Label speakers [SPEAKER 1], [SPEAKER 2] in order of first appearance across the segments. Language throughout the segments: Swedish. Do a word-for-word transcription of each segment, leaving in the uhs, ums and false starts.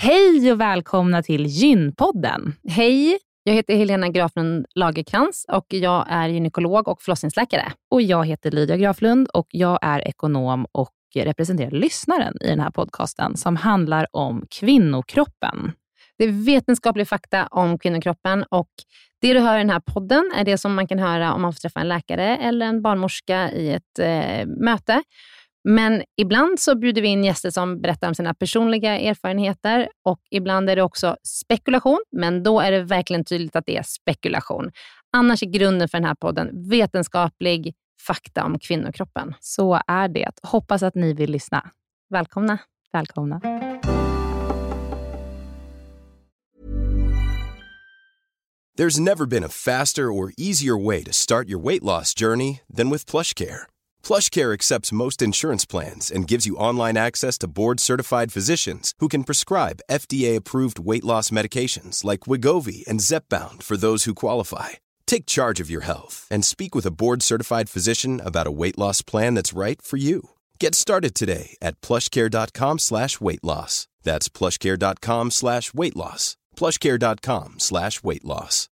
[SPEAKER 1] Hej och välkomna till Gynpodden.
[SPEAKER 2] Hej, jag heter Helena Graflund Lagerkrans och jag är gynekolog och förlossningsläkare.
[SPEAKER 1] Och jag heter Lydia Graflund och jag är ekonom och representerar lyssnaren i den här podcasten som handlar om kvinnokroppen.
[SPEAKER 2] Det är vetenskaplig fakta om kvinnokroppen och det du hör i den här podden är det som man kan höra om man får träffa en läkare eller en barnmorska i ett eh, möte. Men ibland så bjuder vi in gäster som berättar om sina personliga erfarenheter och ibland är det också spekulation, men då är det verkligen tydligt att det är spekulation. Annars är grunden för den här podden vetenskaplig fakta om kvinnokroppen.
[SPEAKER 1] Så är det. Hoppas att ni vill lyssna.
[SPEAKER 2] Välkomna.
[SPEAKER 1] Välkomna.
[SPEAKER 3] There's never been a faster or easier way to start your weight loss journey than with PlushCare. PlushCare accepts most insurance plans and gives you online access to board-certified physicians who can prescribe F D A-approved weight loss medications like Wegovy and Zepbound for those who qualify. Take charge of your health and speak with a board-certified physician about a weight loss plan that's right for you. Get started today at plushcare.com slash weight loss. That's plushcare.com slash weight loss. plushcare.com slash weight loss.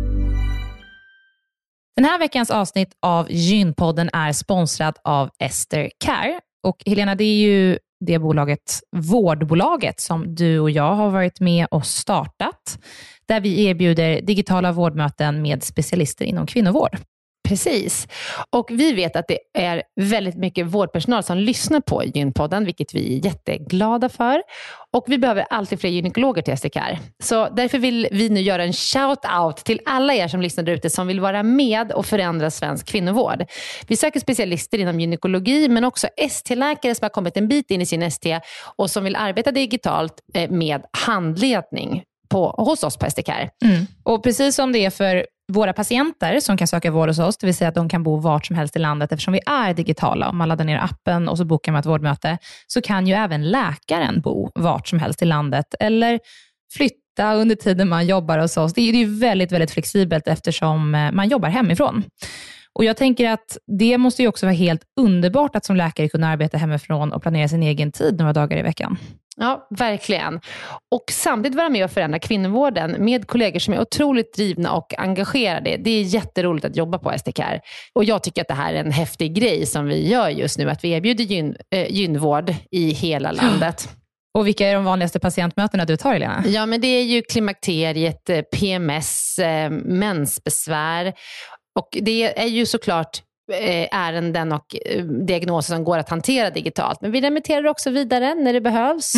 [SPEAKER 1] Den här veckans avsnitt av Gynpodden är sponsrad av Ester Care. Och Helena, det är ju det bolaget, vårdbolaget, som du och jag har varit med och startat. Där vi erbjuder digitala vårdmöten med specialister inom kvinnovård.
[SPEAKER 2] Precis. Och vi vet att det är väldigt mycket vårdpersonal som lyssnar på Gynpodden, vilket vi är jätteglada för. Och vi behöver alltid fler gynekologer till Ester Care. Så därför vill vi nu göra en shout-out till alla er som lyssnar där ute som vill vara med och förändra svensk kvinnovård. Vi söker specialister inom gynekologi men också S T-läkare som har kommit en bit in i sin S T och som vill arbeta digitalt med handledning på, hos oss på Ester Care.
[SPEAKER 1] Mm. Och precis som det är för våra patienter som kan söka vård hos oss, det vill säga att de kan bo vart som helst i landet eftersom vi är digitala. Om man laddar ner appen och så bokar man ett vårdmöte så kan ju även läkaren bo vart som helst i landet eller flytta under tiden man jobbar hos oss. Det är ju väldigt, väldigt flexibelt eftersom man jobbar hemifrån. Och jag tänker att det måste ju också vara helt underbart att som läkare kunna arbeta hemifrån och planera sin egen tid några dagar i veckan.
[SPEAKER 2] Ja, verkligen. Och samtidigt vara med och förändra kvinnovården med kollegor som är otroligt drivna och engagerade. Det är jätteroligt att jobba på Ester Care. Och jag tycker att det här är en häftig grej som vi gör just nu. Att vi erbjuder gyn, äh, gynvård i hela landet.
[SPEAKER 1] Och vilka är de vanligaste patientmötena du tar, Helena?
[SPEAKER 2] Ja, men det är ju klimakteriet, P M S, äh, mensbesvär. Och det är ju såklart ärenden och diagnoser som går att hantera digitalt. Men vi remitterar också vidare när det behövs.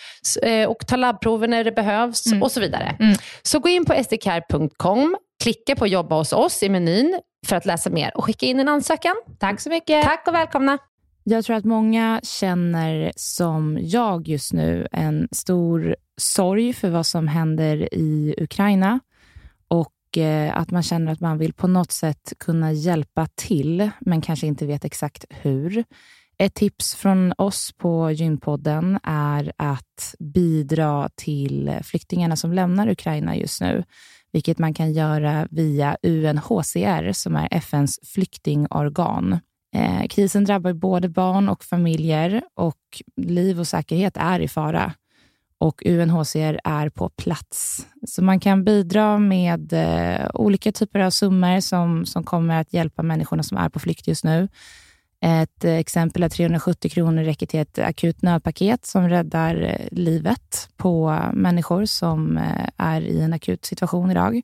[SPEAKER 2] Mm. Och tar labbprover när det behövs mm. och så vidare. Mm. Så gå in på stercare punkt com, klicka på jobba hos oss i menyn för att läsa mer och skicka in en ansökan.
[SPEAKER 1] Tack så mycket.
[SPEAKER 2] Tack och välkomna.
[SPEAKER 1] Jag tror att många känner som jag just nu en stor sorg för vad som händer i Ukraina. Och att man känner att man vill på något sätt kunna hjälpa till men kanske inte vet exakt hur. Ett tips från oss på Gynpodden är att bidra till flyktingarna som lämnar Ukraina just nu. Vilket man kan göra via U N H C R som är F N:s flyktingorgan. Eh, krisen drabbar både barn och familjer och liv och säkerhet är i fara. Och U N H C R är på plats. Så man kan bidra med eh, olika typer av summor som, som kommer att hjälpa människorna som är på flykt just nu. Ett eh, exempel är trehundrasjuttio kronor räcker till ett akut nödpaket som räddar eh, livet på människor som eh, är i en akut situation idag.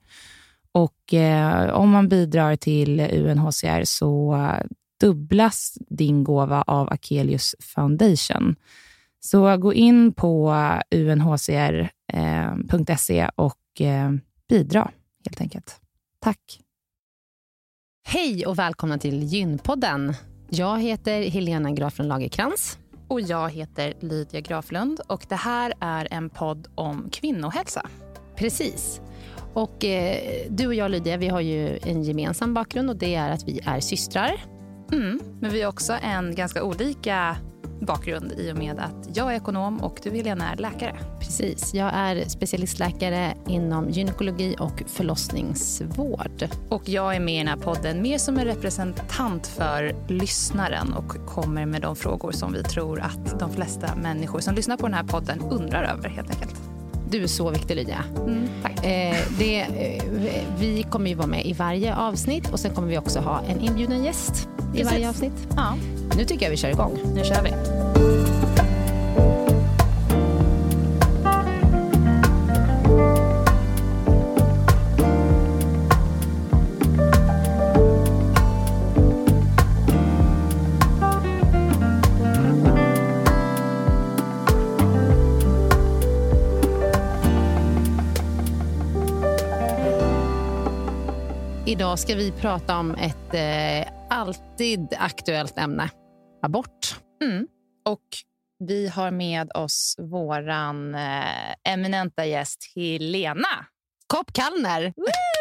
[SPEAKER 1] Och eh, om man bidrar till U N H C R så eh, dubblas din gåva av Akelius Foundation. Så gå in på u n h c r punkt s e och bidra helt enkelt. Tack!
[SPEAKER 2] Hej och välkomna till Gynpodden. Jag heter Helena Graflund Lagerkrans.
[SPEAKER 1] Och jag heter Lydia Graflund och det här är en podd om kvinnohälsa.
[SPEAKER 2] Precis. Och eh, du och jag, Lydia, vi har ju en gemensam bakgrund och det är att vi är systrar.
[SPEAKER 1] Mm, men vi har också en ganska olika bakgrund i och med att jag är ekonom och du, Helena, är läkare.
[SPEAKER 2] Precis, jag är specialistläkare inom gynekologi och förlossningsvård.
[SPEAKER 1] Och jag är med i den här podden mer som en representant för lyssnaren och kommer med de frågor som vi tror att de flesta människor som lyssnar på den här podden undrar över helt enkelt.
[SPEAKER 2] Du är så viktig, Lydia.
[SPEAKER 1] Mm, tack.
[SPEAKER 2] Eh, det, eh, vi kommer ju vara med i varje avsnitt och sen kommer vi också ha en inbjuden gäst i
[SPEAKER 1] Precis.
[SPEAKER 2] varje avsnitt.
[SPEAKER 1] Ja,
[SPEAKER 2] Nu tycker jag vi kör igång.
[SPEAKER 1] nu kör vi.
[SPEAKER 2] Idag ska vi prata om ett eh, alltid aktuellt ämne. Abort.
[SPEAKER 1] Mm. Och vi har med oss våran eh, eminenta gäst Helena.
[SPEAKER 2] Kopp Kallner.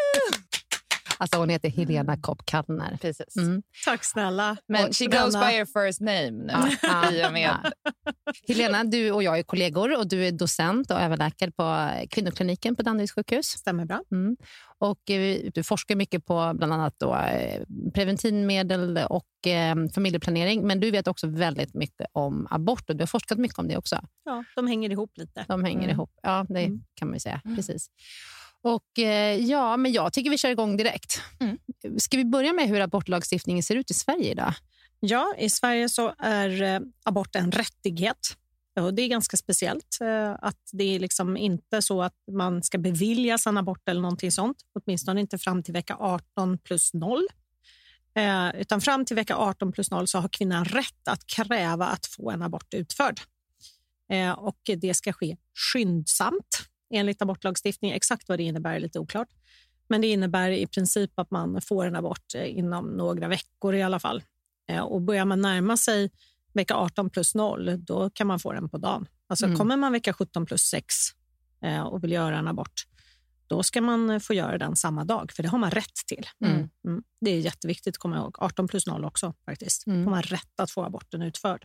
[SPEAKER 2] Alltså hon heter Helena Kopp Kallner.
[SPEAKER 1] Precis.
[SPEAKER 2] Mm.
[SPEAKER 4] Tack snälla.
[SPEAKER 1] Men
[SPEAKER 4] Och
[SPEAKER 1] she
[SPEAKER 4] denna-
[SPEAKER 1] goes by her first name nu.
[SPEAKER 2] Ja.
[SPEAKER 1] I och med.
[SPEAKER 2] Helena, du och jag är kollegor och du är docent och överläkare på kvinnokliniken på Danderyds sjukhus.
[SPEAKER 4] Stämmer bra.
[SPEAKER 2] Mm. Och eh, du forskar mycket på bland annat då, eh, preventivmedel och eh, familjeplanering. Men du vet också väldigt mycket om abort och du har forskat mycket om det också.
[SPEAKER 4] Ja, de hänger ihop lite.
[SPEAKER 2] De hänger
[SPEAKER 4] Mm.
[SPEAKER 2] ihop. Ja, det
[SPEAKER 4] Mm.
[SPEAKER 2] kan man ju säga. Precis. Och eh, ja, men jag tycker vi kör igång direkt.
[SPEAKER 1] Mm.
[SPEAKER 2] Ska vi börja med hur abortlagstiftningen ser ut i Sverige idag?
[SPEAKER 4] Ja, i Sverige så är eh, abort en rättighet. Och det är ganska speciellt eh, att det är liksom inte så att man ska beviljas en abort eller någonting sånt. Åtminstone inte fram till vecka arton plus noll. Eh, utan fram till vecka arton plus noll så har kvinnan rätt att kräva att få en abort utförd. Eh, och det ska ske skyndsamt enligt abortlagstiftningen. Exakt vad det innebär är lite oklart. Men det innebär i princip att man får en abort eh, inom några veckor i alla fall. Eh, och börjar man närma sig vecka arton plus noll, då kan man få den på dagen. Alltså
[SPEAKER 2] Mm.
[SPEAKER 4] kommer man vecka sjutton plus sex eh, och vill göra en abort, då ska man få göra den samma dag, för det har man rätt till.
[SPEAKER 2] Mm.
[SPEAKER 4] Mm. Det är jätteviktigt att komma ihåg. arton plus noll också faktiskt.
[SPEAKER 2] Mm.
[SPEAKER 4] Då har man rätt att få aborten utförd.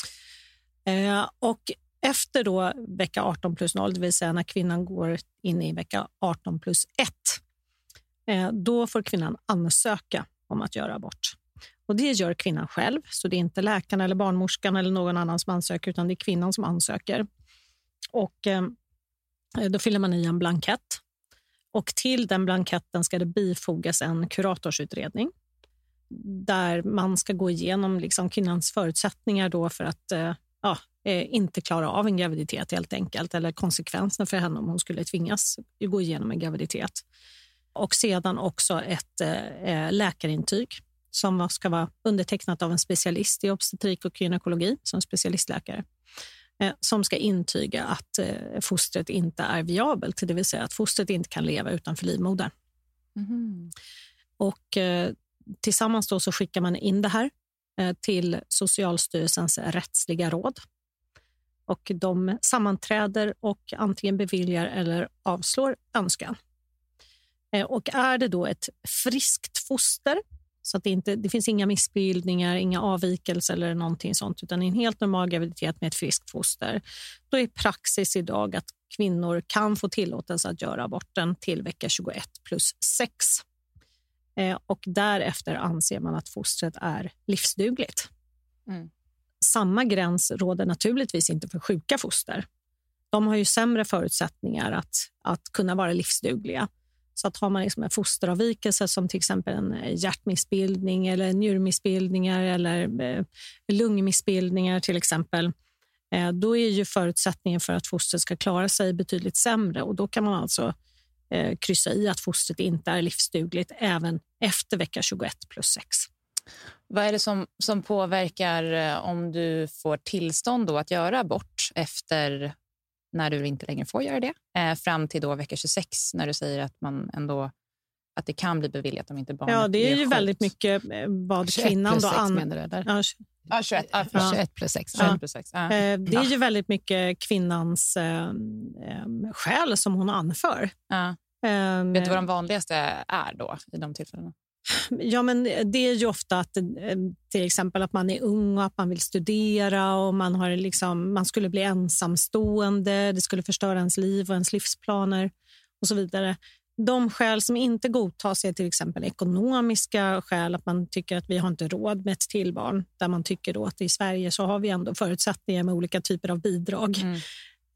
[SPEAKER 4] Eh, och efter då vecka arton plus noll, det vill säga när kvinnan går in i vecka arton plus ett, eh, då får kvinnan ansöka om att göra abort. Och det gör kvinnan själv, så det är inte läkaren eller barnmorskan eller någon annan som ansöker, utan det är kvinnan som ansöker. Och eh, då fyller man i en blankett. Och till den blanketten ska det bifogas en kuratorsutredning där man ska gå igenom liksom kvinnans förutsättningar då för att eh, ja, eh, inte klara av en graviditet helt enkelt, eller konsekvenserna för henne om hon skulle tvingas gå igenom en graviditet. Och sedan också ett eh, läkarintyg som ska vara undertecknat av en specialist i obstetrik och gynekologi, som specialistläkare, eh, som ska intyga att eh, fostret inte är viabelt, det vill säga att fostret inte kan leva utanför livmodern.
[SPEAKER 1] Mm.
[SPEAKER 4] Och eh, tillsammans då så skickar man in det här eh, till Socialstyrelsens rättsliga råd. Och de sammanträder och antingen beviljar eller avslår önskan. Eh, och är det då ett friskt foster, så att det, inte, det finns inga missbildningar, inga avvikelser eller någonting sånt, utan en helt normal graviditet med ett friskt foster, då är praxis idag att kvinnor kan få tillåtelse att göra aborten till vecka tjugoett plus sex. Eh, och därefter anser man att fostret är livsdugligt.
[SPEAKER 1] Mm.
[SPEAKER 4] Samma gräns råder naturligtvis inte för sjuka foster. De har ju sämre förutsättningar att, att kunna vara livsdugliga. Så att har man liksom en fosteravvikelse som till exempel en hjärtmissbildning eller njurmissbildningar eller eh, lungmissbildningar till exempel, eh, då är ju förutsättningen för att fostret ska klara sig betydligt sämre, och då kan man alltså eh, kryssa i att fostret inte är livsdugligt även efter vecka tjugoett plus sex.
[SPEAKER 1] Vad är det som, som påverkar eh, om du får tillstånd då att göra abort efter när du inte längre får göra det, eh, fram till då vecka tjugosex, när du säger att man ändå att det kan bli beviljat om inte barnet
[SPEAKER 4] Ja, det är ju
[SPEAKER 1] sjukt.
[SPEAKER 4] väldigt mycket eh, vad kvinnan
[SPEAKER 2] plus
[SPEAKER 4] då
[SPEAKER 2] sex
[SPEAKER 4] an...
[SPEAKER 2] menar du, eller?
[SPEAKER 4] Ja,
[SPEAKER 1] Ja, tjugoett, ja,
[SPEAKER 4] Ja.
[SPEAKER 2] tjugoett plus sex.
[SPEAKER 1] tjugoett
[SPEAKER 4] Ja.
[SPEAKER 1] plus sex. Ja.
[SPEAKER 4] eh, det är ju väldigt mycket kvinnans eh, eh, skäl som hon anför.
[SPEAKER 1] Ja.
[SPEAKER 4] Eh,
[SPEAKER 1] Vet du vad de vanligaste är då i de tillfällena?
[SPEAKER 4] Ja, men det är ju ofta att eh, till exempel att man är ung och att man vill studera och man, har liksom, man skulle bli ensamstående, det skulle förstöra ens liv och ens livsplaner och så vidare. De skäl som inte godtas är till exempel ekonomiska skäl, att man tycker att vi har inte råd med ett tillbarn, där man tycker då att i Sverige så har vi ändå förutsättningar med olika typer av bidrag.
[SPEAKER 1] Mm.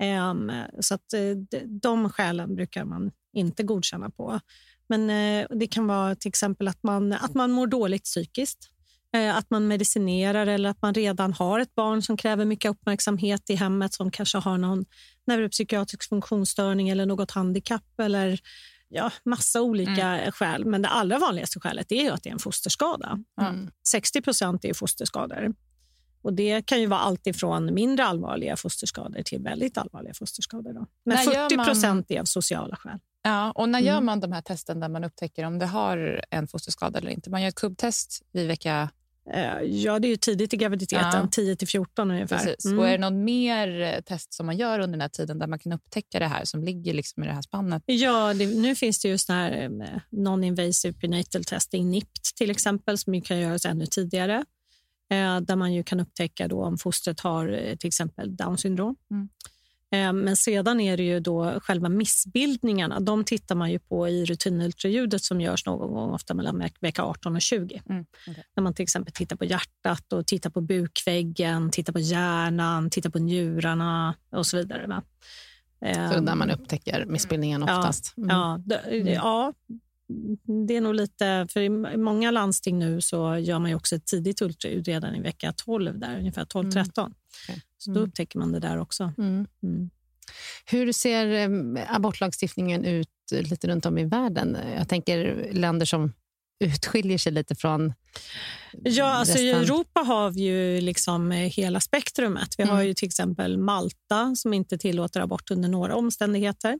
[SPEAKER 4] Um, så att uh, de skälen brukar man inte godkänna på. Men uh, det kan vara till exempel att man, att man mår dåligt psykiskt. Uh, att man medicinerar eller att man redan har ett barn som kräver mycket uppmärksamhet i hemmet, som kanske har någon neuropsykiatrisk funktionsstörning eller något handikapp eller ja, massa olika mm. skäl. Men det allra vanligaste skälet är ju att det är en fosterskada. Mm. sextio procent är fosterskador. Och det kan ju vara allt ifrån mindre allvarliga fosterskador till väldigt allvarliga fosterskador. Då. Men när fyrtio procent man... är av sociala skäl.
[SPEAKER 1] Ja, och när gör man de här testen där man upptäcker om det har en fosterskada eller inte? Man gör ett kubbtest vid vecka...
[SPEAKER 4] Ja, det är ju tidigt i graviditeten, ja. tio till fjorton ungefär.
[SPEAKER 1] Mm. Och är det någon mer test som man gör under den här tiden där man kan upptäcka det här som ligger liksom i det här spannet?
[SPEAKER 4] Ja, det, nu finns det ju sån här non-invasive prenatal testing, N I P T till exempel, som ju kan göras ännu tidigare. Eh, där man ju kan upptäcka då om fostret har till exempel Down syndrom. Mm. Eh, men sedan är det ju då själva missbildningarna. De tittar man ju på i rutinultraljudet som görs någon gång, ofta mellan vecka arton och tjugo. Mm. Okay. När man till exempel tittar på hjärtat och tittar på bukväggen, tittar på hjärnan, tittar på njurarna och så vidare. Va?
[SPEAKER 2] Eh, så där man upptäcker missbildningen oftast?
[SPEAKER 4] Mm. Ja, ja, det, ja. Det är nog lite, för i många landsting nu så gör man ju också ett tidigt ultraljud redan i vecka tolv, där ungefär tolv tretton. Mm. Okay. Så då upptäcker man det där också. Mm. Mm.
[SPEAKER 2] Hur ser abortlagstiftningen ut lite runt om i världen? Jag tänker länder som utskiljer sig lite från
[SPEAKER 4] Ja, alltså resten. I Europa har vi ju liksom hela spektrumet. Vi mm. har ju till exempel Malta som inte tillåter abort under några omständigheter.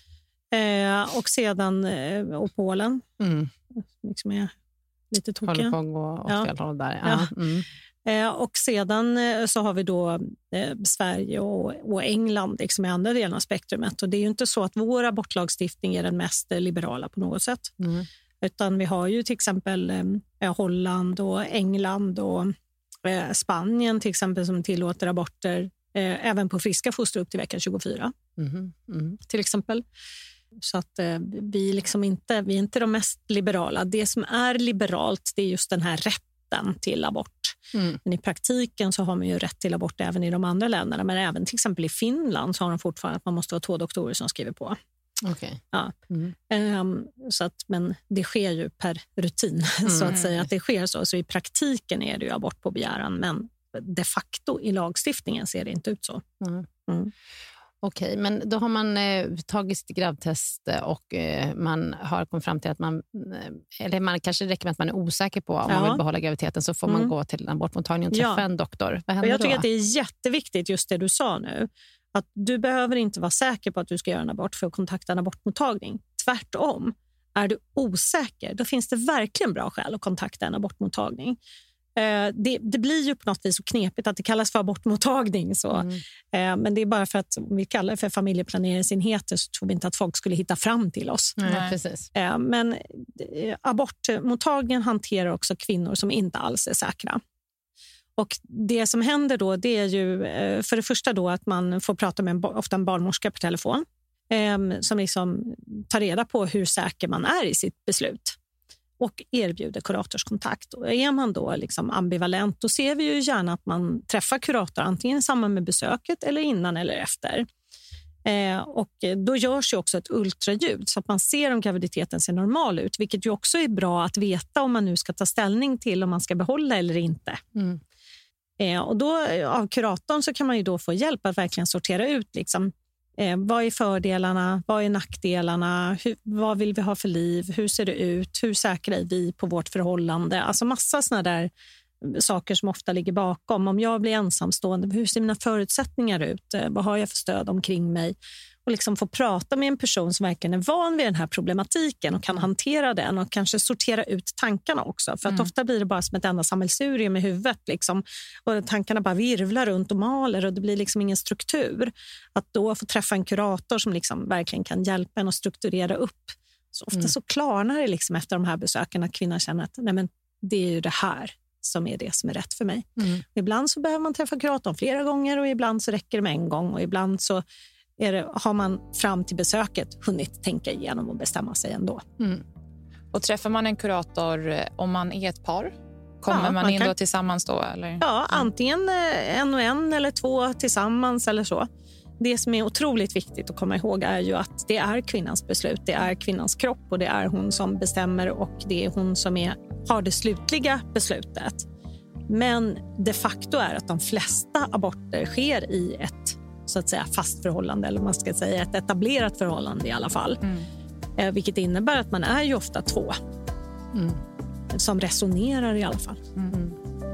[SPEAKER 4] Eh, och sedan eh, och Polen mm. liksom är lite tokiga.
[SPEAKER 2] Håller på att gå åt fel håll där. Ja.
[SPEAKER 4] Ja. Mm. Eh, och sedan eh, så har vi då eh, Sverige och, och England liksom i andra delen av spektrumet. Och det är ju inte så att vår abortlagstiftning är den mest eh, liberala på något sätt. Mm. Utan vi har ju till exempel eh, Holland och England och eh, Spanien till exempel som tillåter aborter eh, även på friska foster upp till vecka tjugofyra. Mm. Mm. Till exempel. Så att eh, vi, liksom inte, vi är inte de mest liberala. Det som är liberalt, det är just den här rätten till abort. Mm. Men i praktiken så har man ju rätt till abort även i de andra länderna. Men även till exempel i Finland så har de fortfarande att man måste ha två doktorer som skriver på.
[SPEAKER 2] Okay.
[SPEAKER 4] Ja. Mm. Um, så att, men det sker ju per rutin mm. så att säga att det sker så. Så i praktiken är det ju abort på begäran, men de facto i lagstiftningen ser det inte ut så. Mm. Mm.
[SPEAKER 2] Okej, okay, men då har man eh, tagit sitt gravtest och eh, man har kommit fram till att man, eh, eller man kanske räcker med att man är osäker på om ja. man vill behålla graviditeten, så får mm. man gå till en abortmottagning och träffa ja. en doktor. Vad händer
[SPEAKER 4] jag tycker
[SPEAKER 2] då?
[SPEAKER 4] Att det är jätteviktigt just det du sa nu. Att du behöver inte vara säker på att du ska göra en abort för att kontakta en abortmottagning. Tvärtom, är du osäker, då finns det verkligen bra skäl att kontakta en abortmottagning. Det, det blir ju på något vis så knepigt att det kallas för abortmottagning. Så. Mm. Men det är bara för att om vi kallar det för familjeplaneringsenheter så tror vi inte att folk skulle hitta fram till oss.
[SPEAKER 2] Nej, precis.
[SPEAKER 4] Men abortmottagningen hanterar också kvinnor som inte alls är säkra. Och det som händer då, det är ju för det första då att man får prata med en, ofta en barnmorska på telefon som liksom tar reda på hur säker man är i sitt beslut. Och erbjuder kuratorskontakt. Och är man då liksom ambivalent, då ser vi ju gärna att man träffar kurator antingen i samband med besöket eller innan eller efter. Eh, och då görs ju också ett ultraljud så att man ser om graviditeten ser normal ut, vilket ju också är bra att veta om man nu ska ta ställning till om man ska behålla eller inte. Mm. Eh, och då av kuratorn så kan man ju då få hjälp att verkligen sortera ut liksom Eh, vad är fördelarna? Vad är nackdelarna? Hur, vad vill vi ha för liv? Hur ser det ut? Hur säkra är vi på vårt förhållande? Alltså massa såna där saker som ofta ligger bakom. Om jag blir ensamstående, hur ser mina förutsättningar ut? Eh, vad har jag för stöd omkring mig? Och liksom få prata med en person som verkligen är van vid den här problematiken och kan hantera den och kanske sortera ut tankarna också. För att mm. ofta blir det bara som ett enda sammelsurium i huvudet. Liksom. Och tankarna bara virvlar runt och maler och det blir liksom ingen struktur. Att då få träffa en kurator som liksom verkligen kan hjälpa en att strukturera upp. Så ofta mm. så klarnar det liksom efter de här besöken att kvinnan känner att nej men, det är ju det här som är det som är rätt för mig. Mm. Ibland så behöver man träffa kuratorn flera gånger och ibland så räcker det med en gång och ibland så Är det, har man fram till besöket hunnit tänka igenom och bestämma sig ändå. Mm.
[SPEAKER 1] Och träffar man en kurator om man är ett par? Kommer ja, man, man in kan... då tillsammans då? Eller?
[SPEAKER 4] Ja, antingen en och en eller två tillsammans eller så. det som är otroligt viktigt att komma ihåg är ju att det är kvinnans beslut. Det är kvinnans kropp och det är hon som bestämmer och det är hon som är, har det slutliga beslutet. Men de facto är att de flesta aborter sker i ett så att säga fast förhållande, eller man ska säga ett etablerat förhållande i alla fall. Mm. Eh, vilket innebär att man är ju ofta två mm. som resonerar i alla fall. Mm. Mm.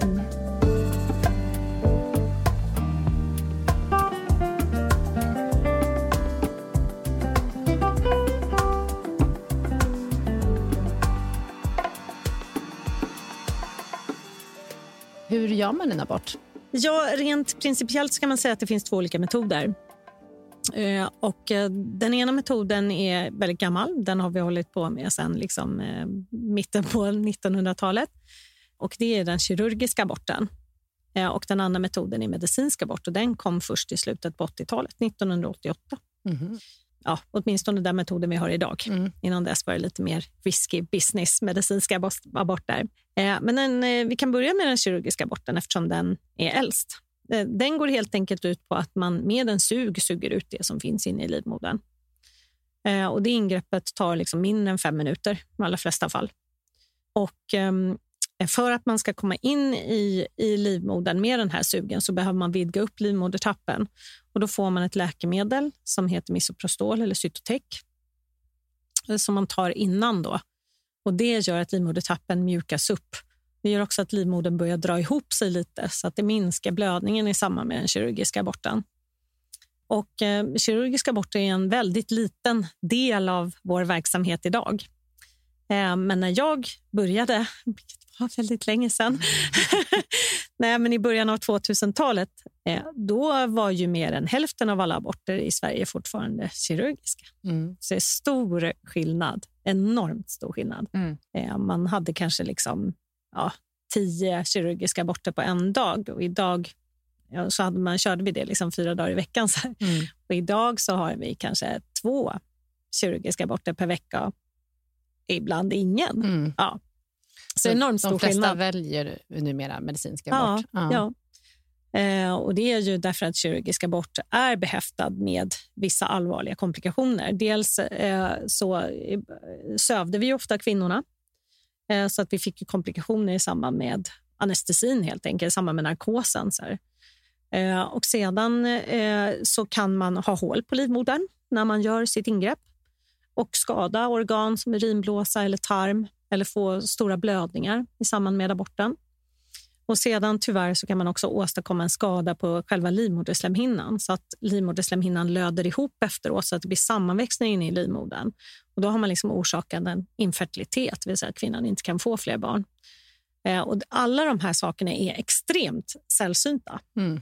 [SPEAKER 2] Hur gör man en abort?
[SPEAKER 4] Ja, rent principiellt ska man säga att det finns två olika metoder. Eh, och eh, den ena metoden är väldigt gammal. Den har vi hållit på med sedan liksom, eh, mitten på nittonhundratalet. Och det är den kirurgiska aborten. Eh, och den andra metoden är medicinsk abort. Och den kom först i slutet på åttiotalet, nittonhundraåttioåtta. Mm. Ja, åtminstone den metoden vi har idag. Mm. Innan dess var det lite mer risky business, medicinska aborter. Eh, men den, eh, vi kan börja med den kirurgiska aborten eftersom den är äldst. Eh, den går helt enkelt ut på att man med en sug suger ut det som finns inne i livmodern. Eh, och det ingreppet tar liksom mindre än fem minuter i de allra flesta fall. Och eh, för att man ska komma in i, i livmodern med den här sugen så behöver man vidga upp livmodertappen. Och då får man ett läkemedel som heter Misoprostol eller Cytotec som man tar innan då. Och det gör att livmodertappen mjukas upp. Det gör också att livmodern börjar dra ihop sig lite så att det minskar blödningen i samband med den kirurgiska aborten. Och eh, kirurgiska aborter är en väldigt liten del av vår verksamhet idag. Eh, men när jag började, vilket var väldigt länge sedan, Nej, men i början av tvåtusentalet, eh, då var ju mer än hälften av alla aborter i Sverige fortfarande kirurgiska. Mm. Så det är stor skillnad, enormt stor skillnad. Mm. Eh, man hade kanske liksom ja, tio kirurgiska aborter på en dag och idag ja, så hade man, körde vi det liksom fyra dagar i veckan. Så mm. Och idag så har vi kanske två kirurgiska aborter per vecka, ibland ingen. Mm. Ja. Så, så enormt stor
[SPEAKER 2] de flesta
[SPEAKER 4] skillnad.
[SPEAKER 2] Väljer numera medicinska abort.
[SPEAKER 4] Ja, ja. ja. Eh, och det är ju därför att kirurgisk abort är behäftad med vissa allvarliga komplikationer. Dels eh, så eh, sövde vi ofta kvinnorna eh, så att vi fick komplikationer i samband med anestesin helt enkelt, i samband med narkosen. Så eh, och sedan eh, så kan man ha hål på livmodern när man gör sitt ingrepp och skada organ som urinblåsa eller tarm eller få stora blödningar i samband med aborten. Och sedan tyvärr så kan man också åstadkomma en skada på själva livmoderslemhinnan så att livmoderslemhinnan löder ihop efteråt så att det blir sammanväxning inne i livmodern. Och då har man liksom orsakat en infertilitet, det vill säga att kvinnan inte kan få fler barn. Eh, och alla de här sakerna är extremt sällsynta. Mm.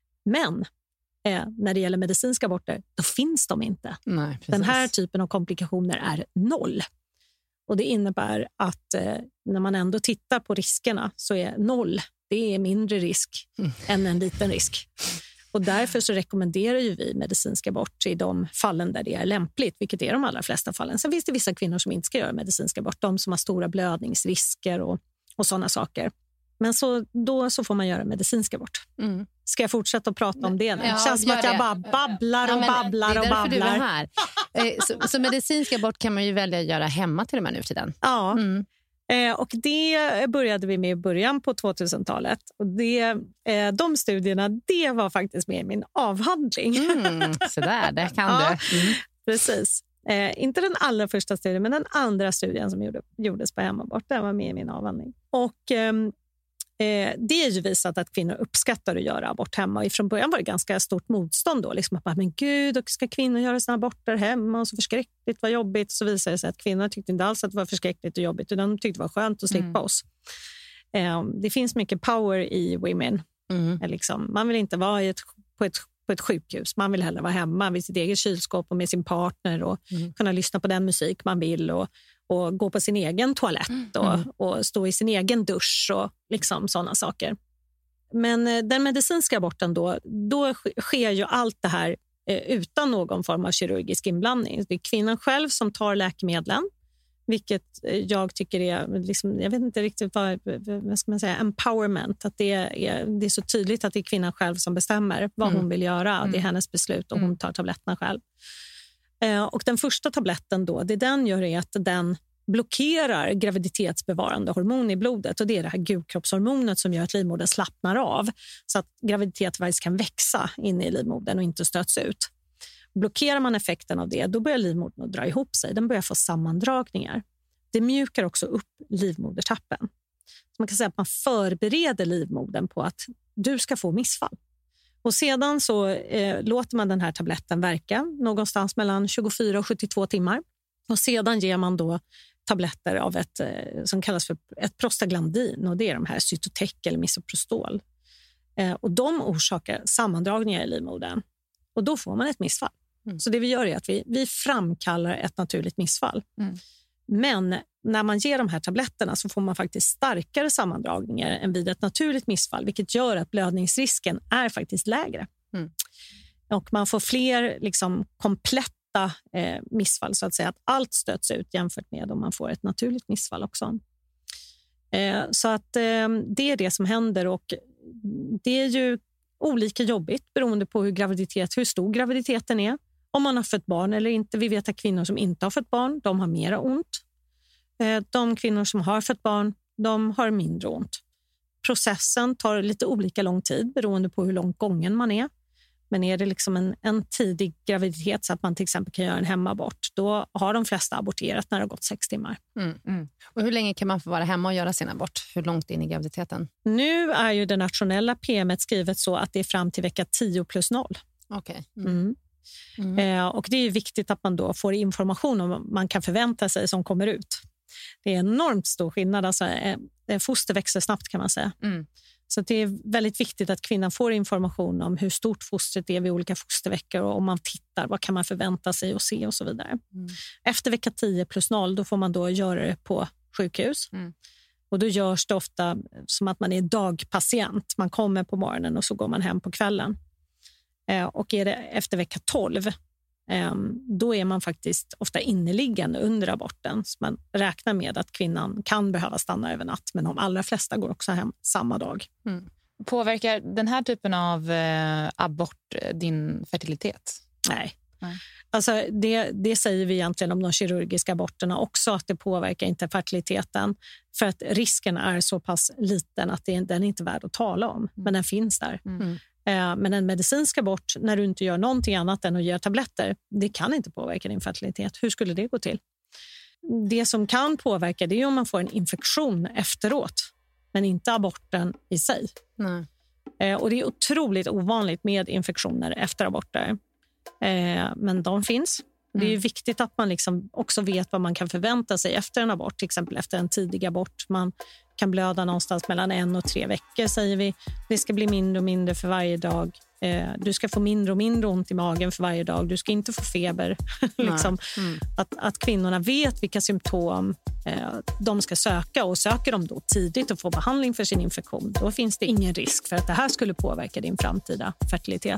[SPEAKER 4] Men eh, när det gäller medicinska aborter, då finns de inte.
[SPEAKER 2] Nej,
[SPEAKER 4] den här typen av komplikationer är noll. Och det innebär att eh, när man ändå tittar på riskerna så är noll, det är mindre risk mm. än en liten risk. Och därför så rekommenderar ju vi medicinsk abort i de fallen där det är lämpligt, vilket är de allra flesta fallen. Sen finns det vissa kvinnor som inte ska göra medicinsk abort, de som har stora blödningsrisker och, och sådana saker. Men så, då så får man göra medicinsk abort. Mm. Ska jag fortsätta att prata om det nu?
[SPEAKER 2] Ja,
[SPEAKER 4] det känns som att jag
[SPEAKER 2] det.
[SPEAKER 4] bara babblar och ja, babblar och babblar.
[SPEAKER 2] Du är här. så, så medicinsk abort kan man ju välja att göra hemma till och med nu till den.
[SPEAKER 4] Ja, mm. eh, och det började vi med i början på tvåtusentalet. Och det, eh, de studierna, det var faktiskt med i min avhandling.
[SPEAKER 2] Mm, så där, det kan ja, du. Mm.
[SPEAKER 4] Precis. Eh, inte den allra första studien, men den andra studien som gjorde, gjordes på hemabort, den var med i min avhandling. Och eh, Eh, det är ju visat att kvinnor uppskattar att göra abort hemma. Och från början var det ganska stort motstånd då. Liksom att, men gud, och ska kvinnor göra sina aborter hemma? Och så förskräckligt, vad jobbigt. Så visade det sig att kvinnor tyckte inte alls att det var förskräckligt och jobbigt. Utan de tyckte det var skönt att slippa mm. oss. Eh, det finns mycket power i women. Mm. Eh, liksom, man vill inte vara i ett, på, ett, på ett sjukhus. Man vill hellre vara hemma vid sitt eget kylskåp och med sin partner. Och mm. kunna lyssna på den musik man vill och och gå på sin egen toalett och, mm. och stå i sin egen dusch och liksom sådana saker. Men den medicinska aborten då, då sker ju allt det här eh, utan någon form av kirurgisk inblandning. Det är kvinnan själv som tar läkemedlen vilket jag tycker är, liksom, jag vet inte riktigt vad, vad ska man säga, empowerment. Att det är, det är så tydligt att det är kvinnan själv som bestämmer vad mm. hon vill göra. Mm. Det är hennes beslut och hon tar tabletterna själv. Eh, och den första tabletten då, det den gör är att den blockerar graviditetsbevarande hormon i blodet. Och det är det här gulkroppshormonet som gör att livmodern slappnar av. Så att graviditet faktiskt kan växa in i livmodern och inte stöts ut. Blockerar man effekten av det, då börjar livmodern att dra ihop sig. Den börjar få sammandragningar. Det mjukar också upp livmodertappen. Så man kan säga att man förbereder livmodern på att du ska få missfall. Och sedan så eh, låter man den här tabletten verka någonstans mellan tjugofyra och sjuttiotvå timmar. Och sedan ger man då tabletter av ett eh, som kallas för ett prostaglandin. Och det är de här Cytotec eller Misoprostol. Eh, och de orsakar sammandragningar i livmodern. Och då får man ett missfall. Mm. Så det vi gör är att vi, vi framkallar ett naturligt missfall. Mm. Men när man ger de här tabletterna så får man faktiskt starkare sammandragningar än vid ett naturligt missfall. Vilket gör att blödningsrisken är faktiskt lägre. Mm. Och man får fler liksom, kompletta eh, missfall så att säga. Att allt stöts ut jämfört med om man får ett naturligt missfall också. Eh, så att eh, det är det som händer och det är ju olika jobbigt beroende på hur graviditet, hur stor graviditeten är. Om man har fött barn eller inte. Vi vet att kvinnor som inte har fött barn, de har mera ont. De kvinnor som har fött barn, de har mindre ont. Processen tar lite olika lång tid beroende på hur långt gången man är. Men är det liksom en, en tidig graviditet så att man till exempel kan göra en hemabort, då har de flesta aborterat när det har gått sex timmar.
[SPEAKER 2] Mm, mm. Och hur länge kan man få vara hemma och göra sin abort? Hur långt in i graviditeten?
[SPEAKER 4] Nu är ju det nationella P M skrivet så att det är fram till vecka tio plus noll.
[SPEAKER 2] Okej. Okay.
[SPEAKER 4] Mm. Mm. Mm. Eh, och det är viktigt att man då får information om vad man kan förvänta sig som kommer ut. Det är enormt stor skillnad. Alltså, eh, foster växer snabbt kan man säga. Mm. Så det är väldigt viktigt att kvinnan får information om hur stort fostret är vid olika fosterveckor och om man tittar, vad kan man förvänta sig och se och så vidare. Mm. Efter vecka tio plus noll då får man då göra det på sjukhus. Mm. Och då görs det ofta som att man är dagpatient. Man kommer på morgonen och så går man hem på kvällen. Eh, och är det efter vecka tolv eh, då är man faktiskt ofta inneliggande under aborten. Så man räknar med att kvinnan kan behöva stanna över natt. Men de allra flesta går också hem samma dag.
[SPEAKER 1] Mm. Påverkar den här typen av eh, abort din fertilitet?
[SPEAKER 4] Nej. Nej. Alltså det, det säger vi egentligen om de kirurgiska aborterna också, att det påverkar inte fertiliteten. För att risken är så pass liten att det, den är inte värd att tala om. Mm. Men den finns där. Mm. Men en medicinsk abort, när du inte gör någonting annat än att ge tabletter, det kan inte påverka din fertilitet. Hur skulle det gå till? Det som kan påverka det är om man får en infektion efteråt, men inte aborten i sig. Nej. Och det är otroligt ovanligt med infektioner efter aborter. Men de finns. Det är ju viktigt att man liksom också vet vad man kan förvänta sig efter en abort. Till exempel efter en tidig abort. Man kan blöda någonstans mellan en och tre veckor säger vi. Det ska bli mindre och mindre för varje dag. Du ska få mindre och mindre ont i magen för varje dag. Du ska inte få feber. liksom. mm. att, att kvinnorna vet vilka symptom de ska söka. Och söker de då tidigt och får behandling för sin infektion, då finns det ingen risk för att det här skulle påverka din framtida fertilitet.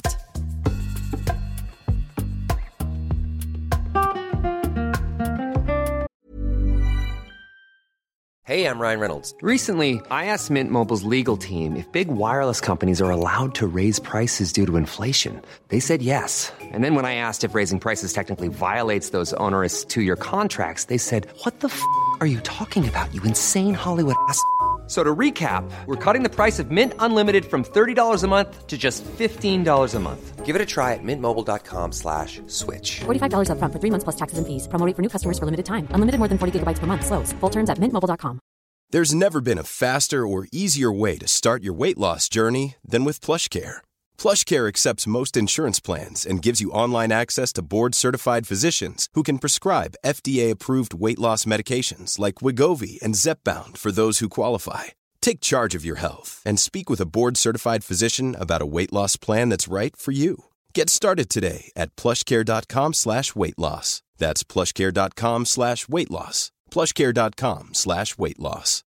[SPEAKER 5] Hey, I'm Ryan Reynolds. Recently, I asked Mint Mobile's legal team if big wireless companies are allowed to raise prices due to inflation. They said yes. And then when I asked if raising prices technically violates those onerous two-year contracts, they said, what the f*** are you talking about, you insane Hollywood ass f- So to recap, we're cutting the price of Mint Unlimited from thirty dollars a month to just fifteen dollars a month. Give it a try at mintmobile.com slash switch.
[SPEAKER 6] forty-five dollars up front for three months plus taxes and fees. Promo rate for new customers for limited time. Unlimited more than forty gigabytes per month. Slows full terms at mint mobile dot com.
[SPEAKER 3] There's never been a faster or easier way to start your weight loss journey than with PlushCare. PlushCare accepts most insurance plans and gives you online access to board-certified physicians who can prescribe F D A-approved weight loss medications like Wegovy and Zepbound for those who qualify. Take charge of your health and speak with a board-certified physician about a weight loss plan that's right for you. Get started today at plushcare.com slash weight loss. That's plushcare.com slash weight loss. plushcare.com slash weight loss.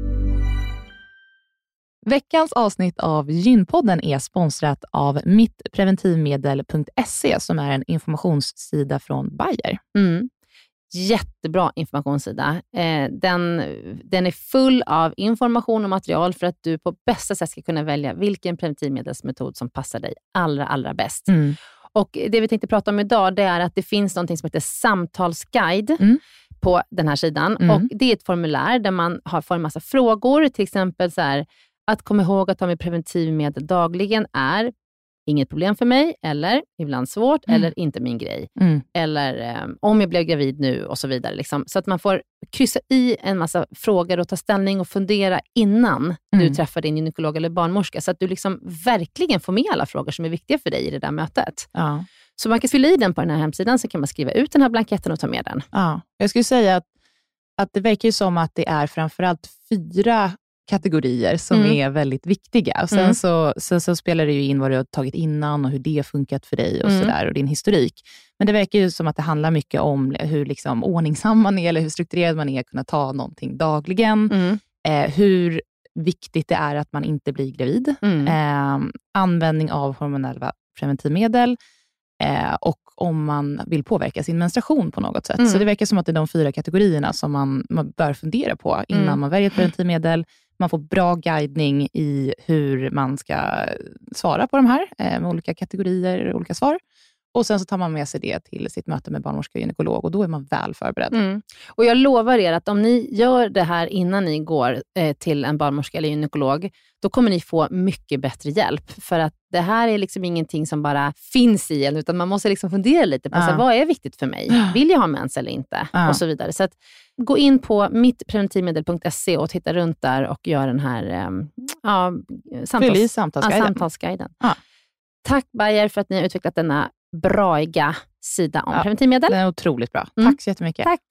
[SPEAKER 1] Veckans avsnitt av Gynpodden är sponsrat av mittpreventivmedel punkt se som är en informationssida från Bayer.
[SPEAKER 2] Mm. jättebra informationssida. Eh, den, den är full av information och material för att du på bästa sätt ska kunna välja vilken preventivmedelsmetod som passar dig allra, allra bäst.
[SPEAKER 1] Mm.
[SPEAKER 2] Och det vi tänkte prata om idag, det är att det finns något som heter samtalsguide mm. på den här sidan. Mm. Och det är ett formulär där man har får en massa frågor. Till exempel så här, att komma ihåg att ta med preventivmedel dagligen är inget problem för mig, eller ibland svårt, mm. eller inte min grej. Mm. Eller um, om jag blev gravid nu och så vidare. Liksom. Så att man får kryssa i en massa frågor och ta ställning och fundera innan mm. du träffar din gynekolog eller barnmorska. Så att du liksom verkligen får med alla frågor som är viktiga för dig i det där mötet.
[SPEAKER 1] Ja.
[SPEAKER 2] Så man kan fylla i den på den här hemsidan, så kan man skriva ut den här blanketten och ta med den.
[SPEAKER 1] Ja. Jag skulle säga att, att det verkar ju som att det är framförallt fyra kategorier som mm. är väldigt viktiga. Och sen, mm. så, sen så spelar det ju in vad du har tagit innan och hur det har funkat för dig och mm. sådär, och din historik. Men det verkar ju som att det handlar mycket om hur liksom ordningsam man är eller hur strukturerad man är att kunna ta någonting dagligen. Mm. Eh, hur viktigt det är att man inte blir gravid. Mm. Eh, användning av hormonella preventivmedel. Eh, och om man vill påverka sin menstruation på något sätt. Mm. Så det verkar som att det är de fyra kategorierna som man, man bör fundera på innan mm. man väljer ett preventivmedel. Man får bra guidning i hur man ska svara på de här eh, med olika kategorier, olika svar. Och sen så tar man med sig det till sitt möte med barnmorska och gynekolog, och då är man väl förberedd.
[SPEAKER 2] Mm. Och jag lovar er att om ni gör det här innan ni går eh, till en barnmorska eller gynekolog, då kommer ni få mycket bättre hjälp. För att det här är liksom ingenting som bara finns i en, utan man måste liksom fundera lite på uh. så här, vad är viktigt för mig? Vill jag ha mens eller inte? Uh. Och så vidare. Så att gå in på mittpreventivmedel punkt se och titta runt där och gör den här eh, ja, samtals-
[SPEAKER 1] samtalsguiden.
[SPEAKER 2] Ja, samtalsguiden.
[SPEAKER 1] Uh.
[SPEAKER 2] Tack Bayer för att ni har utvecklat denna braiga sida om ja, preventivmedel.
[SPEAKER 1] Det är otroligt bra.
[SPEAKER 2] Mm.
[SPEAKER 1] Tack så jättemycket.
[SPEAKER 2] Tack.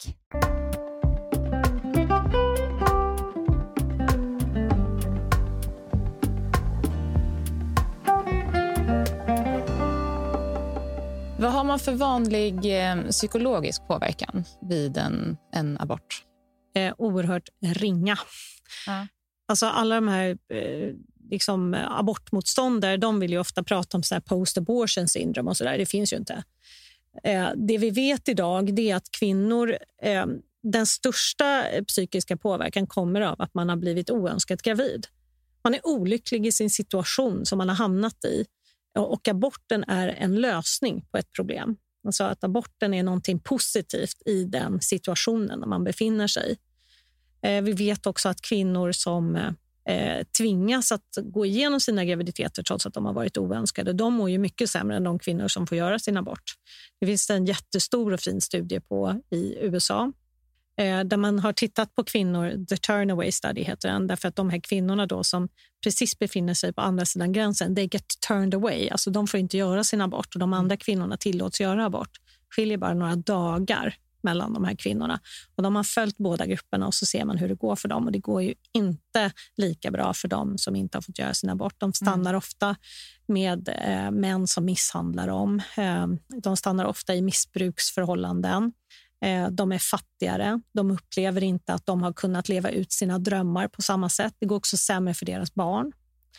[SPEAKER 1] Vad har man för vanlig eh, psykologisk påverkan vid en, en abort?
[SPEAKER 4] Eh, oerhört ringa.
[SPEAKER 1] Ja.
[SPEAKER 4] Alltså alla de här eh, liksom, abortmotståndare, de vill ju ofta prata om så här post-abortion syndrom och sådär. Det finns ju inte. Eh, det vi vet idag, det är att kvinnor, eh, den största psykiska påverkan kommer av att man har blivit oönskat gravid. Man är olycklig i sin situation som man har hamnat i, och aborten är en lösning på ett problem. Alltså att aborten är någonting positivt i den situationen när man befinner sig. Eh, vi vet också att kvinnor som eh, tvingas att gå igenom sina graviditeter trots att de har varit oönskade, de mår ju mycket sämre än de kvinnor som får göra sin abort. Det finns en jättestor och fin studie på i U S A eh, där man har tittat på kvinnor, The Turnaway Study heter den, därför att de här kvinnorna då som precis befinner sig på andra sidan gränsen, they get turned away, alltså de får inte göra sin abort och de andra kvinnorna tillåts göra abort. Skiljer bara några dagar mellan de här kvinnorna. Och de har följt båda grupperna och så ser man hur det går för dem. Och det går ju inte lika bra för dem som inte har fått göra sin abort. De stannar mm. ofta med eh, män som misshandlar dem. Eh, de stannar ofta i missbruksförhållanden. Eh, de är fattigare. De upplever inte att de har kunnat leva ut sina drömmar på samma sätt. Det går också sämre för deras barn.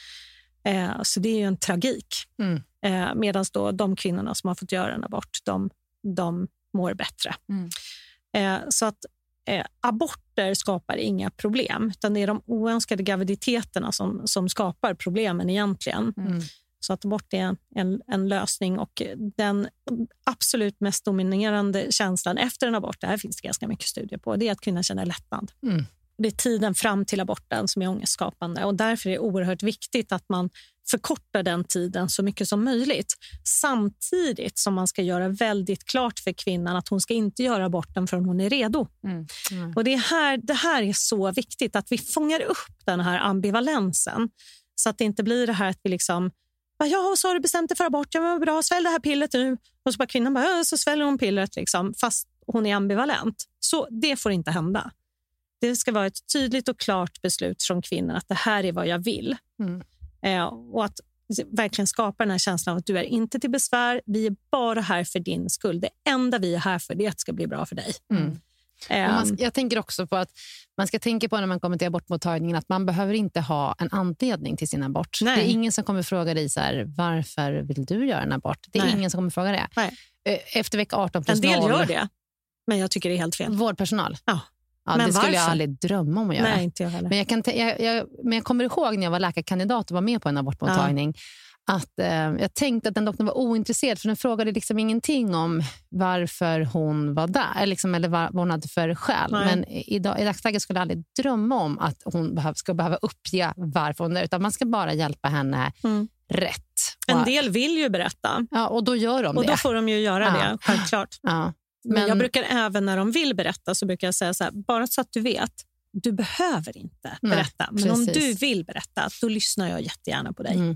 [SPEAKER 4] Eh, så det är ju en tragik.
[SPEAKER 2] Mm.
[SPEAKER 4] Eh, Medan då de kvinnorna som har fått göra en abort, de, de mår bättre.
[SPEAKER 2] Mm.
[SPEAKER 4] Eh, så att eh, aborter skapar inga problem, utan det är de oönskade graviditeterna som, som skapar problemen egentligen.
[SPEAKER 2] Mm.
[SPEAKER 4] Så att abort är en, en lösning, och den absolut mest dominerande känslan efter en abort, det här finns det ganska mycket studier på, det är att kvinnan känner lättnad.
[SPEAKER 2] Mm.
[SPEAKER 4] Det är tiden fram till aborten som är ångestskapande, och därför är det oerhört viktigt att man förkortar den tiden så mycket som möjligt. Samtidigt som man ska göra väldigt klart för kvinnan att hon ska inte göra aborten förrän hon är redo.
[SPEAKER 2] Mm. Mm.
[SPEAKER 4] Och det här, det här är så viktigt att vi fångar upp den här ambivalensen, så att det inte blir det här att vi liksom, ja, så har du bestämt dig för abort, ja men bra, svälj det här pillret nu. Och så bara kvinnan bara, så sväljer hon pillret liksom, fast hon är ambivalent. Så det får inte hända. Det ska vara ett tydligt och klart beslut från kvinnan att det här är vad jag vill.
[SPEAKER 2] Mm.
[SPEAKER 4] Eh, och att verkligen skapa den här känslan av att du är inte till besvär, vi är bara här för din skull. Det enda vi är här för, det är att det ska bli bra för dig.
[SPEAKER 2] Mm.
[SPEAKER 4] Eh,
[SPEAKER 2] man, jag tänker också på att man ska tänka på när man kommer till abortmottagningen att man behöver inte ha en anledning till sin abort.
[SPEAKER 4] Nej.
[SPEAKER 2] Det är ingen som kommer fråga dig så här, varför vill du göra en abort? Det är
[SPEAKER 4] Nej.
[SPEAKER 2] ingen som kommer fråga det.
[SPEAKER 4] Nej.
[SPEAKER 2] Efter vecka arton plus
[SPEAKER 4] en del
[SPEAKER 2] noll.
[SPEAKER 4] gör det. Men jag tycker det är helt fel.
[SPEAKER 2] Vårdpersonal?
[SPEAKER 4] Ja.
[SPEAKER 2] Ja,
[SPEAKER 4] men
[SPEAKER 2] det skulle
[SPEAKER 4] varför?
[SPEAKER 2] jag aldrig drömma om att göra.
[SPEAKER 4] Nej, inte jag heller.
[SPEAKER 2] Men jag, kan t- jag, jag, men jag kommer ihåg när jag var läkarkandidat och var med på en abortmottagning ja. att eh, jag tänkte att den doktorn var ointresserad, för den frågade liksom ingenting om varför hon var där liksom, eller vad, vad hon hade för skäl. Nej. Men i, dag, i dagsläget skulle jag aldrig drömma om att hon behöv, ska behöva uppge varför hon är, utan man ska bara hjälpa henne mm. rätt.
[SPEAKER 4] En och, del vill ju berätta.
[SPEAKER 2] Ja, och då gör de
[SPEAKER 4] och
[SPEAKER 2] det.
[SPEAKER 4] Och då får de ju göra ja. det, självklart.
[SPEAKER 2] Ja.
[SPEAKER 4] Men, men jag brukar även när de vill berätta så brukar jag säga så här, bara så att du vet, du behöver inte berätta. Nej, men om du vill berätta, då lyssnar jag jättegärna på dig. Mm.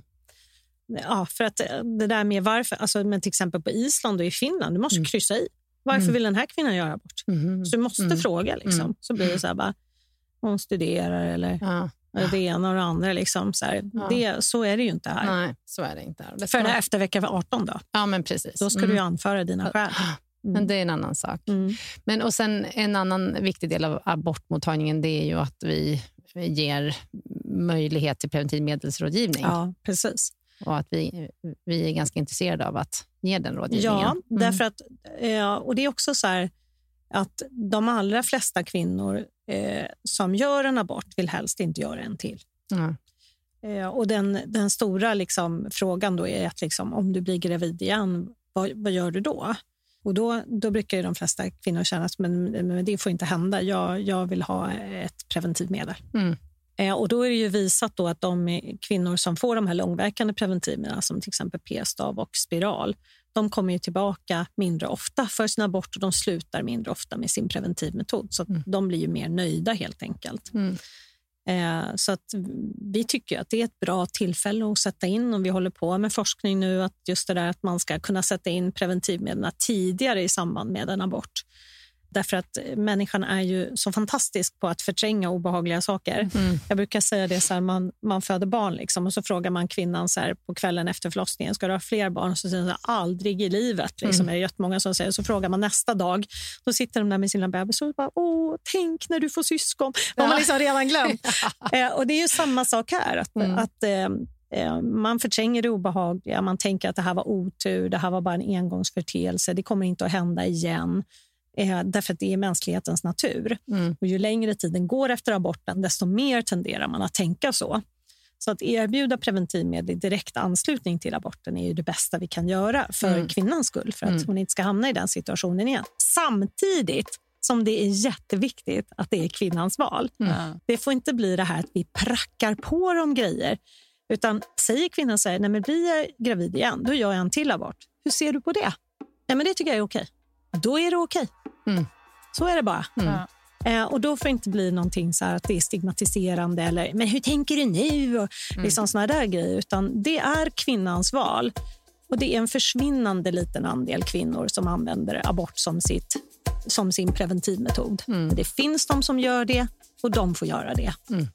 [SPEAKER 4] Ja, för att det där med varför, alltså, men till exempel på Island och i Finland, du måste mm. kryssa i. Varför mm. vill den här kvinnan göra abort? Mm. Så du måste mm. fråga liksom. Mm. Så blir det så här bara, hon studerar eller ja. det ena och det andra liksom. Så, här, ja. det, så är det ju inte här.
[SPEAKER 2] Nej, så är det inte här. Det
[SPEAKER 4] för
[SPEAKER 2] man...
[SPEAKER 4] efter vecka arton då?
[SPEAKER 2] Ja, men precis.
[SPEAKER 4] Då ska
[SPEAKER 2] mm.
[SPEAKER 4] du ju anföra dina skäl.
[SPEAKER 2] Mm. Men det är en annan sak. Mm. Men och sen en annan viktig del av abortmottagningen, det är ju att vi ger möjlighet till preventivmedelsrådgivning.
[SPEAKER 4] Ja, precis.
[SPEAKER 2] Och att vi, vi är ganska intresserade av att ge den rådgivningen.
[SPEAKER 4] Ja, mm. därför att, och det är också så här att de allra flesta kvinnor eh, som gör en abort vill helst inte göra en till. Mm. Eh, och den, den stora liksom, frågan då är att liksom, om du blir gravid igen, vad, vad gör du då? Och då, då brukar ju de flesta kvinnor känna att men, men det får inte hända. Jag, jag vill ha ett preventivmedel. Mm. Eh, och då är det ju visat då att de kvinnor som får de här långverkande preventivmedlen, som till exempel p-stav och spiral, de kommer ju tillbaka mindre ofta för sina abort och de slutar mindre ofta med sin preventivmetod. Så att mm. de blir ju mer nöjda helt enkelt. Mm. Eh, så att vi tycker att det är ett bra tillfälle att sätta in, om vi håller på med forskning nu, att just det där att man ska kunna sätta in preventivmedlen tidigare i samband med en abort. Därför att människan är ju så fantastisk på att förtränga obehagliga saker. Mm. Jag brukar säga det så här, man, man föder barn liksom, och så frågar man kvinnan så här, på kvällen efter förlossningen, ska du ha fler barn? Och så säger hon, aldrig i livet. Liksom, mm. är det jättemånga som säger. Så frågar man nästa dag, då sitter de där med sina bebis och bara, åh, tänk när du får syskon. Ja. Har man liksom redan glömt. eh, och det är ju samma sak här. Att, mm. att eh, man förtränger det obehagliga. Man tänker att det här var otur, det här var bara en engångsförteelse. Det kommer inte att hända igen. Eh, därför att det är mänsklighetens natur. Mm. Och ju längre tiden går efter aborten, desto mer tenderar man att tänka så. Så att erbjuda preventivmedel i direkt anslutning till aborten är ju det bästa vi kan göra för mm. kvinnans skull. För att mm. hon inte ska hamna i den situationen igen. Samtidigt som det är jätteviktigt att det är kvinnans val. Mm. Det får inte bli det här att vi prackar på dem grejer. Utan säger kvinnan så här, nej men blir jag gravid igen, då gör jag en till abort. Hur ser du på det? Nej men det tycker jag är okej. Då är det okej. Mm. Så är det bara. Mm. Eh, och då får det inte bli någonting så här att det är stigmatiserande eller, men hur tänker du nu? Och mm. liksom såna där grejer. Utan det är kvinnans val. Och det är en försvinnande liten andel kvinnor som använder abort som, sitt, som sin preventivmetod. Mm. Det finns de som gör det och de får göra det. Mm.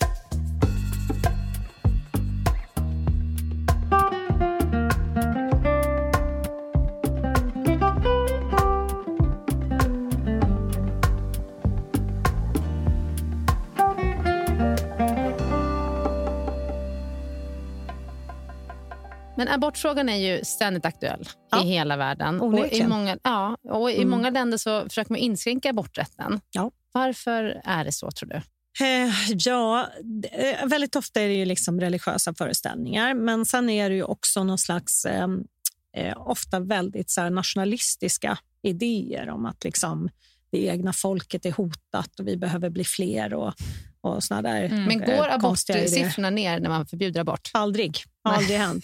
[SPEAKER 2] Men abortfrågan är ju ständigt aktuell ja. i hela världen.
[SPEAKER 4] Och
[SPEAKER 2] i många, ja, och i mm. många länder så försöker man inskränka aborträtten. Ja. Varför är det så, tror du?
[SPEAKER 4] Eh, ja, väldigt ofta är det ju liksom religiösa föreställningar. Men sen är det ju också någon slags eh, ofta väldigt så här, nationalistiska idéer om att liksom, det egna folket är hotat och vi behöver bli fler och, och såna där. Mm.
[SPEAKER 2] Men går abortsiffrorna ner när man förbjuder abort?
[SPEAKER 4] Aldrig. Aldrig hänt.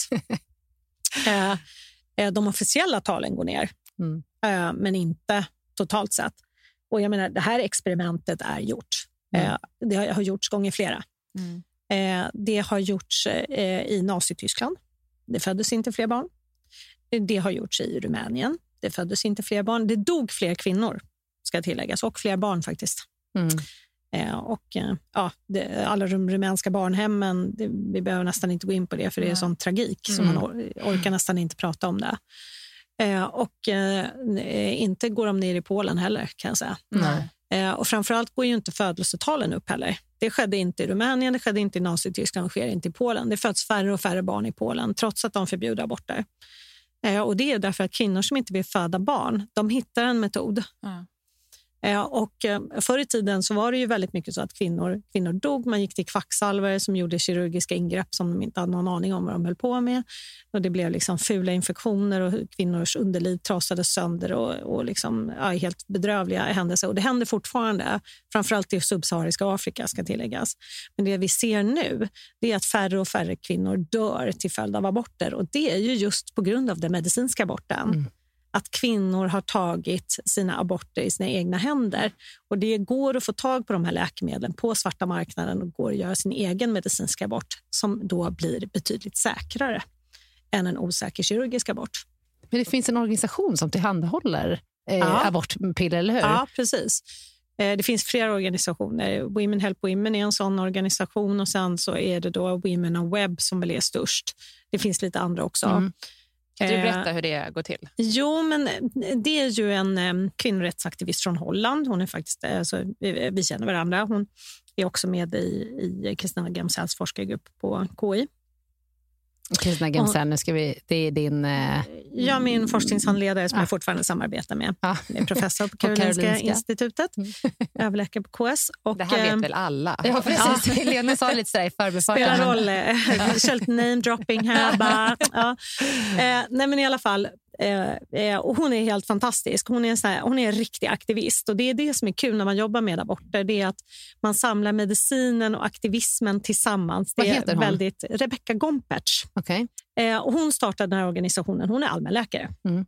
[SPEAKER 4] eh, de officiella talen går ner. Mm. Eh, men inte totalt sett. Och jag menar, det här experimentet är gjort. Mm. Eh, det har, har gjorts gånger flera. Mm. Eh, det har gjorts eh, i Nazityskland. Det föddes inte fler barn. Det har gjorts i Rumänien. Det föddes inte fler barn. Det dog fler kvinnor, ska tilläggas. Och fler barn faktiskt. Mm. Eh, och eh, ja, det, alla de rumänska barnhemmen, det, vi behöver nästan inte gå in på det för det är sån tragik mm. så man or, orkar nästan inte prata om det. Eh, och eh, inte går de ner i Polen heller, kan jag säga.
[SPEAKER 2] Nej.
[SPEAKER 4] Eh, och framförallt går ju inte födelsetalen upp heller. Det skedde inte i Rumänien, det skedde inte i Nazityskland och sker inte i Polen. Det föds färre och färre barn i Polen trots att de förbjuder aborter. Eh, och det är därför att kvinnor som inte vill föda barn, de hittar en metod. Mm. Och förr i tiden så var det ju väldigt mycket så att kvinnor, kvinnor dog. Man gick till kvacksalvare som gjorde kirurgiska ingrepp som de inte hade någon aning om vad de höll på med. Och det blev liksom fula infektioner och kvinnors underliv trasades sönder och, och liksom, ja, helt bedrövliga händelser. Och det händer fortfarande, framförallt i subsahariska Afrika ska tilläggas. Men det vi ser nu, det är att färre och färre kvinnor dör till följd av aborter. Och det är ju just på grund av den medicinska aborten. Mm. Att kvinnor har tagit sina aborter i sina egna händer. Och det går att få tag på de här läkemedlen på svarta marknaden och går att göra sin egen medicinska abort som då blir betydligt säkrare än en osäker kirurgisk abort.
[SPEAKER 2] Men det finns en organisation som tillhandahåller eh,
[SPEAKER 4] ja.
[SPEAKER 2] abortpiller, eller hur?
[SPEAKER 4] Ja, precis. Eh, det finns flera organisationer. Women Help Women är en sån organisation och sen så är det då Women on Web som väl är störst. Det finns lite andra också.
[SPEAKER 2] Mm. Kan du berätta hur det går till?
[SPEAKER 4] Jo, men det är ju en um, kvinnorättsaktivist från Holland. Hon är faktiskt, alltså, vi, vi känner varandra. Hon är också med i, i Kristina Gemzells forskargrupp på K I.
[SPEAKER 2] Kristina Gemzell, nu ska vi, det är din... Uh...
[SPEAKER 4] Ja, min forskningshandledare som ah. jag fortfarande samarbetar med. Ah. Jag är professor på Karolinska, Karolinska. institutet. Mm. Överläkare på K S. Och,
[SPEAKER 2] det här vet väl alla? Ja, precis. Ja. Lena sa lite sådär i förbifarten.
[SPEAKER 4] Spelar roll. Källt name-dropping här. Bara. Ja. Eh, nej, men i alla fall. Eh, och hon är helt fantastisk. Hon är, så här, hon är en riktig aktivist. Och det är det som är kul när man jobbar med aborter. Det är att man samlar medicinen och aktivismen tillsammans. Det
[SPEAKER 2] Vad heter hon?
[SPEAKER 4] Är väldigt, Rebecca Gompertz.
[SPEAKER 2] Okay.
[SPEAKER 4] Eh, och hon startade den här organisationen. Hon är allmänläkare. Mm.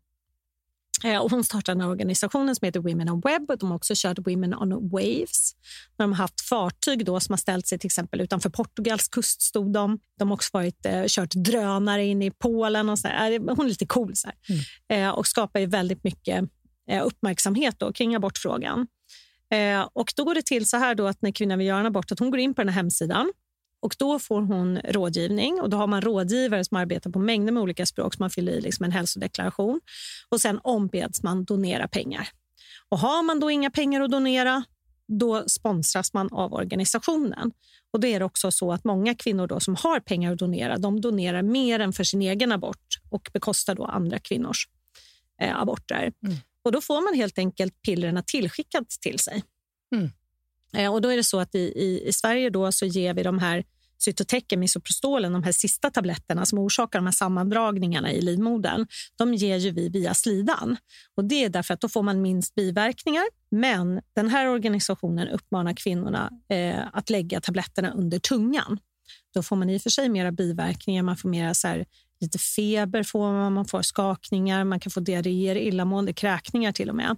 [SPEAKER 4] Eh, och hon startade den här organisationen som heter Women on Web. De har också kört Women on Waves. När de har haft fartyg då som har ställt sig till exempel utanför Portugals kust stod de. De har också varit, eh, kört drönare in i Polen. Och så här. Hon är lite cool. Så här. Mm. Eh, och skapar ju väldigt mycket eh, uppmärksamhet då, kring abortfrågan. Eh, och då går det till så här då att när kvinnan vill göra en abort att hon går in på den här hemsidan. Och då får hon rådgivning och då har man rådgivare som arbetar på mängder med olika språk som man fyller i liksom en hälsodeklaration. Och sen ombeds man donera pengar. Och har man då inga pengar att donera, då sponsras man av organisationen. Och det är också så att många kvinnor då som har pengar att donera, de donerar mer än för sin egen abort och bekostar då andra kvinnors eh, aborter. Mm. Och då får man helt enkelt pillerna tillskickat till sig. Mm. Och då är det så att i, i, i Sverige då så ger vi de här cytotecken, misoprostolen, de här sista tabletterna som orsakar de här sammandragningarna i livmodern, de ger ju vi via slidan. Och det är därför att då får man minst biverkningar. Men den här organisationen uppmanar kvinnorna eh, att lägga tabletterna under tungan. Då får man i och för sig mera biverkningar, man får mera så här, lite feber, får man, man får skakningar, man kan få diarréer, illamående, kräkningar till och med.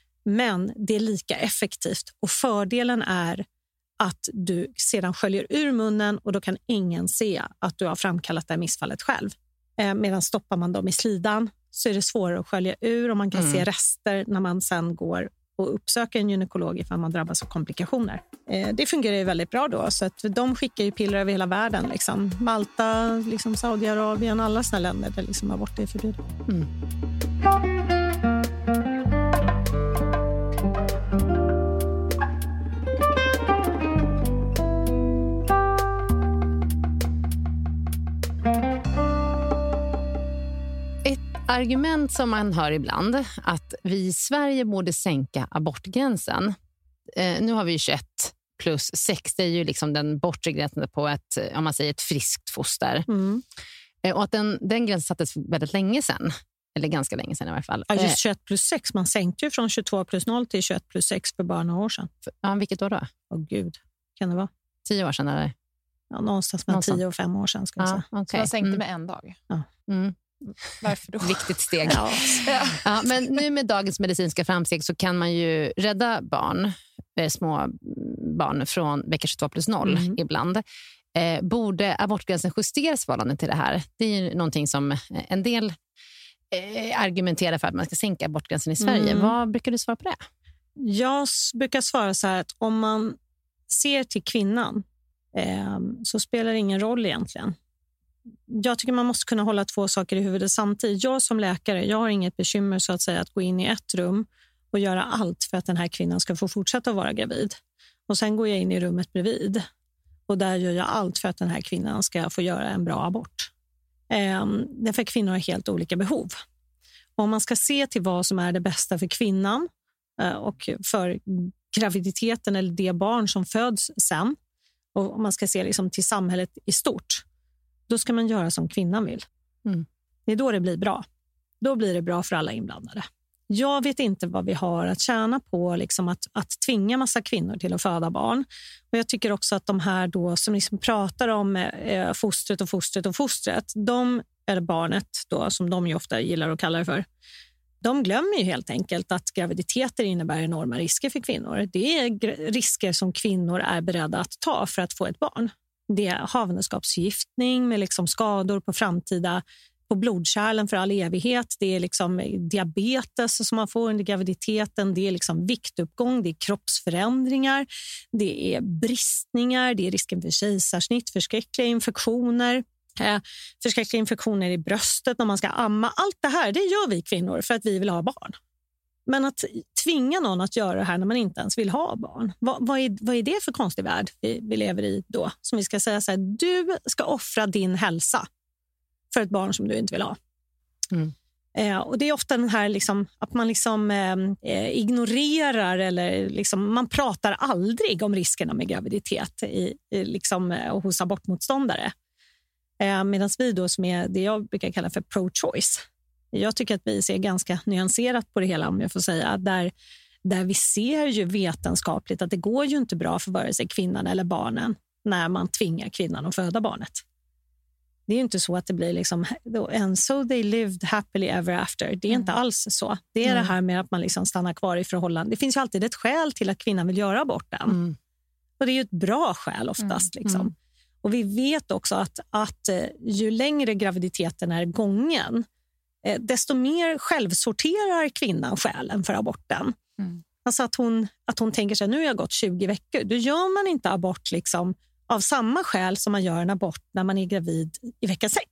[SPEAKER 4] Men det är lika effektivt och fördelen är att du sedan sköljer ur munnen och då kan ingen se att du har framkallat det här missfallet själv. Eh, medan stoppar man dem i slidan så är det svårare att skölja ur och man kan mm. se rester när man sen går och uppsöker en gynekolog ifall man drabbas av komplikationer. Eh, det fungerar ju väldigt bra då, så att de skickar ju piller över hela världen. Liksom. Malta, liksom Saudiarabien, alla såna länder där liksom abort är förbjudet. Mm.
[SPEAKER 2] Argument som man hör ibland att vi i Sverige borde sänka abortgränsen. Eh, nu har vi ju tjugoett plus sex, det är ju liksom den bortre gränsen på ett, om man säger ett friskt foster. Mm. Eh, och att den, den gränsen sattes väldigt länge sedan. Eller ganska länge sedan i alla fall.
[SPEAKER 4] Ja, just tjugoett plus sex. Man sänkte ju från tjugotvå plus noll till tjugoett plus sex för bara några år sedan.
[SPEAKER 2] Ja, vilket år då?
[SPEAKER 4] Åh gud, kan det vara?
[SPEAKER 2] Tio år sedan eller?
[SPEAKER 4] Ja, någonstans mellan tio och fem år sedan ska jag
[SPEAKER 2] ja,
[SPEAKER 4] säga.
[SPEAKER 2] Okay.
[SPEAKER 7] Så man sänkte
[SPEAKER 2] mm.
[SPEAKER 7] med en dag?
[SPEAKER 4] Ja.
[SPEAKER 7] Mm. Varför då?
[SPEAKER 2] Viktigt steg.
[SPEAKER 4] Ja.
[SPEAKER 2] Ja, men nu med dagens medicinska framsteg så kan man ju rädda barn, eh, små barn från vecka tjugotvå plus noll mm. ibland. Eh, borde abortgränsen justeras i förhållande till det här? Det är ju någonting som en del eh, argumenterar för att man ska sänka abortgränsen i Sverige. Mm. Vad brukar du svara på det?
[SPEAKER 4] Jag brukar svara så här att om man ser till kvinnan eh, så spelar det ingen roll egentligen. Jag tycker man måste kunna hålla två saker i huvudet samtidigt. Jag som läkare, jag har inget bekymmer så att säga att gå in i ett rum och göra allt för att den här kvinnan ska få fortsätta vara gravid. Och sen går jag in i rummet bredvid och där gör jag allt för att den här kvinnan ska få göra en bra abort. Ehm, därför att kvinnor har helt olika behov. Om man ska se till vad som är det bästa för kvinnan och för graviditeten eller det barn som föds sen, och om man ska se liksom till samhället i stort, då ska man göra som kvinnan vill. Mm. Det är då det blir bra. Då blir det bra för alla inblandade. Jag vet inte vad vi har att tjäna på liksom att, att tvinga massa kvinnor till att föda barn. Och jag tycker också att de här då som liksom pratar om eh, fostret och fostret och fostret, de, eller barnet då, som de ju ofta gillar att kalla det för, de glömmer ju helt enkelt att graviditeter innebär enorma risker för kvinnor. Det är gr- risker som kvinnor är beredda att ta för att få ett barn. Det är havandeskapsförgiftning med liksom skador på framtida, på blodkärlen för all evighet. Det är liksom diabetes som man får under graviditeten. Det är liksom viktuppgång, det är kroppsförändringar, det är bristningar, det är risken för kejsarsnitt, förskräckliga infektioner. Eh, förskräckliga infektioner i bröstet när man ska amma. Allt det här, det gör vi kvinnor för att vi vill ha barn. Men att tvinga någon att göra det här när man inte ens vill ha barn. Vad, vad, är, vad är det för konstig värld vi, vi lever i då? Som vi ska säga så här, du ska offra din hälsa för ett barn som du inte vill ha. Mm. Eh, och det är ofta den här liksom, att man liksom, eh, ignorerar eller liksom, man pratar aldrig om riskerna med graviditet i, i, liksom, eh, hos abortmotståndare. Eh, Medan vi då som är det jag brukar kalla för pro-choice. Jag tycker att vi ser ganska nyanserat på det hela, om jag får säga. Där, där vi ser ju vetenskapligt att det går ju inte bra för vare sig kvinnan eller barnen när man tvingar kvinnan att föda barnet. Det är ju inte så att det blir liksom and so they lived happily ever after. Det är mm. inte alls så. Det är mm. det här med att man liksom stannar kvar i förhållande. Det finns ju alltid ett skäl till att kvinnan vill göra aborten. Mm. Och det är ju ett bra skäl oftast. Mm. Liksom. Mm. Och vi vet också att, att ju längre graviditeten är gången, desto mer självsorterar kvinnan skälen för aborten. Mm. Alltså att hon, att hon tänker sig, nu har jag gått tjugo veckor. Då gör man inte abort liksom av samma skäl som man gör en abort när man är gravid i vecka sex.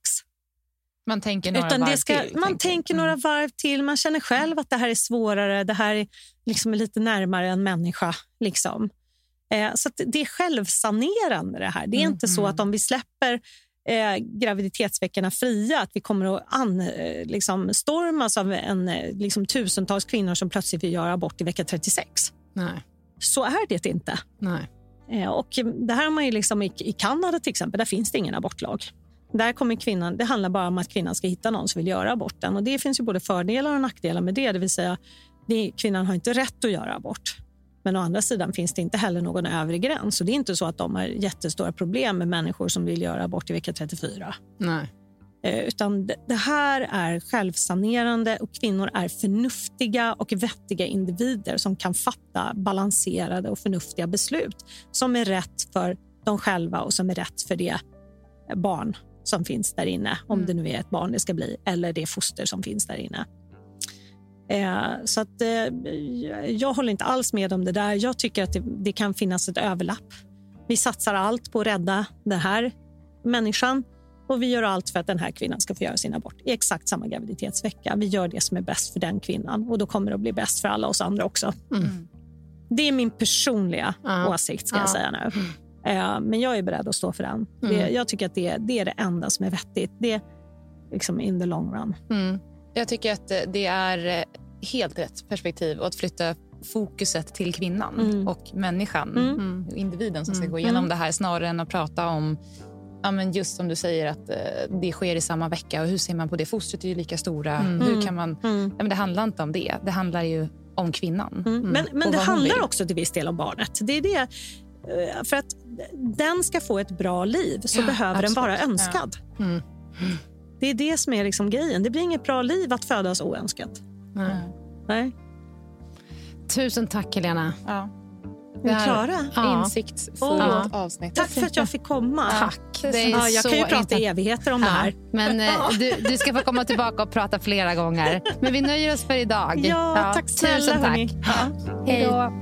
[SPEAKER 1] Man tänker några
[SPEAKER 4] Utan
[SPEAKER 1] varv
[SPEAKER 4] det ska,
[SPEAKER 1] till.
[SPEAKER 4] Man
[SPEAKER 1] tänker.
[SPEAKER 4] tänker
[SPEAKER 1] mm.
[SPEAKER 4] några varv till. Man känner själv att det här är svårare. Det här är liksom lite närmare en människa. Liksom. Eh, så att det är självsanerande det här. Det är mm. inte så att om vi släpper eh, graviditetsveckorna fria, att vi kommer att an, eh, liksom stormas av en, eh, liksom tusentals kvinnor som plötsligt vill göra abort i vecka trettiosex.
[SPEAKER 1] Nej.
[SPEAKER 4] Så är det inte.
[SPEAKER 1] Nej.
[SPEAKER 4] Och det här har man ju liksom i, i Kanada till exempel, där finns det ingen abortlag. Där kommer kvinnan, det handlar bara om att kvinnan ska hitta någon som vill göra aborten. Och det finns ju både fördelar och nackdelar med det. Det vill säga, det, kvinnan har inte rätt att göra abort. Men å andra sidan finns det inte heller någon övre gräns. Så det är inte så att de har jättestora problem med människor som vill göra abort i vecka trettiofyra.
[SPEAKER 1] Nej.
[SPEAKER 4] Utan det här är självsanerande och kvinnor är förnuftiga och vettiga individer som kan fatta balanserade och förnuftiga beslut som är rätt för dem själva och som är rätt för det barn som finns där inne, om mm. det nu är ett barn det ska bli, eller det foster som finns där inne. Eh, så att, eh, jag håller inte alls med om det där. Jag tycker att det, det kan finnas ett överlapp. Vi satsar allt på att rädda den här människan. Och vi gör allt för att den här kvinnan ska få göra sin abort i exakt samma graviditetsvecka. Vi gör det som är bäst för den kvinnan. Och då kommer det att bli bäst för alla oss andra också. Mm. Det är min personliga uh. åsikt, ska uh. jag säga nu. Mm. Uh, men jag är beredd att stå för den. Mm. Det, jag tycker att det, det är det enda som är vettigt. Det är liksom in the long run.
[SPEAKER 1] Mm. Jag tycker att det är helt rätt perspektiv att flytta fokuset till kvinnan mm. och människan. Mm. Individen som ska mm. gå igenom mm. det här snarare än att prata om. Ja, men just som du säger att eh, det sker i samma vecka och hur ser man på det? Fostret är ju lika stora. Mm. Hur kan man... Mm. Ja, men det handlar inte om det. Det handlar ju om kvinnan. Mm.
[SPEAKER 4] Mm. Men, men det handlar också till viss del om barnet. Det är det. För att den ska få ett bra liv så ja, behöver absolut. Den vara önskad. Ja. Mm. Mm. Det är det som är liksom grejen. Det blir inget bra liv att födas oönskat.
[SPEAKER 1] Mm.
[SPEAKER 4] Nej.
[SPEAKER 2] Tusen tack, Helena.
[SPEAKER 1] Ja.
[SPEAKER 4] Det här klara?
[SPEAKER 1] Ja. Insiktsfullt
[SPEAKER 4] oh.
[SPEAKER 1] avsnitt.
[SPEAKER 4] Tack för att jag fick komma.
[SPEAKER 2] Tack.
[SPEAKER 4] Det är ja, jag kan ju prata i evigheter om ja. Det här.
[SPEAKER 2] Men eh, du, du ska få komma tillbaka och prata flera gånger. Men vi nöjer oss för idag.
[SPEAKER 4] Ja, ja. Tack snälla.
[SPEAKER 2] Tusen tack.
[SPEAKER 4] Ja.
[SPEAKER 2] Hej då.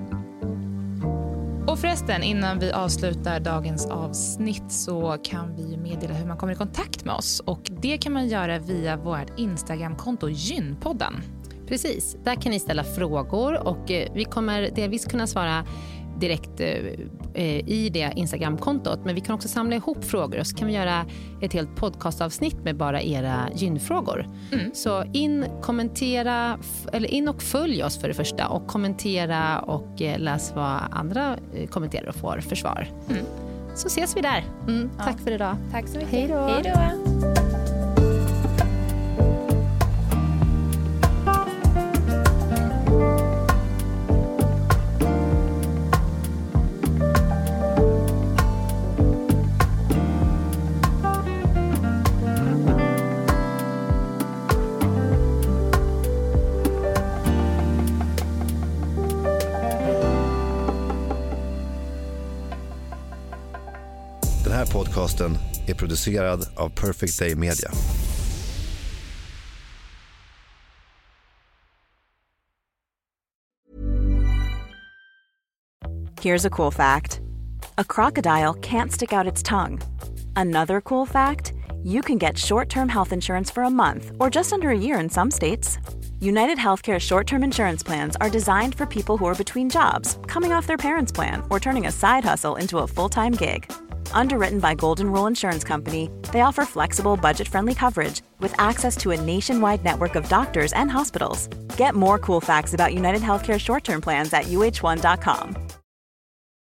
[SPEAKER 1] Och förresten, innan vi avslutar dagens avsnitt så kan vi meddela hur man kommer i kontakt med oss. Och det kan man göra via vårt Instagramkonto Gynpodden.
[SPEAKER 2] Precis, där kan ni ställa frågor och vi kommer delvis kunna svara direkt eh, i det Instagram-kontot. Men vi kan också samla ihop frågor och så kan vi göra ett helt podcastavsnitt med bara era gynfrågor. Mm. Så in, kommentera, eller in och följ oss för det första och kommentera och eh, läs vad andra eh, kommenterar och får för svar. Mm. Så ses vi där. Mm, ja. Tack för idag.
[SPEAKER 1] Tack så mycket.
[SPEAKER 2] Hej då.
[SPEAKER 1] Hej då.
[SPEAKER 8] Den här podcasten är producerad av Perfect Day Media.
[SPEAKER 9] Here's a cool fact. A crocodile can't stick out its tongue. Another cool fact, you can get short-term health insurance for a month or just under a year in some states. United Healthcare short-term insurance plans are designed for people who are between jobs, coming off their parents' plan, or turning a side hustle into a full-time gig. Underwritten by Golden Rule Insurance Company, they offer flexible, budget-friendly coverage with access to a nationwide network of doctors and hospitals. Get more cool facts about United Healthcare short-term plans at U H one dot com.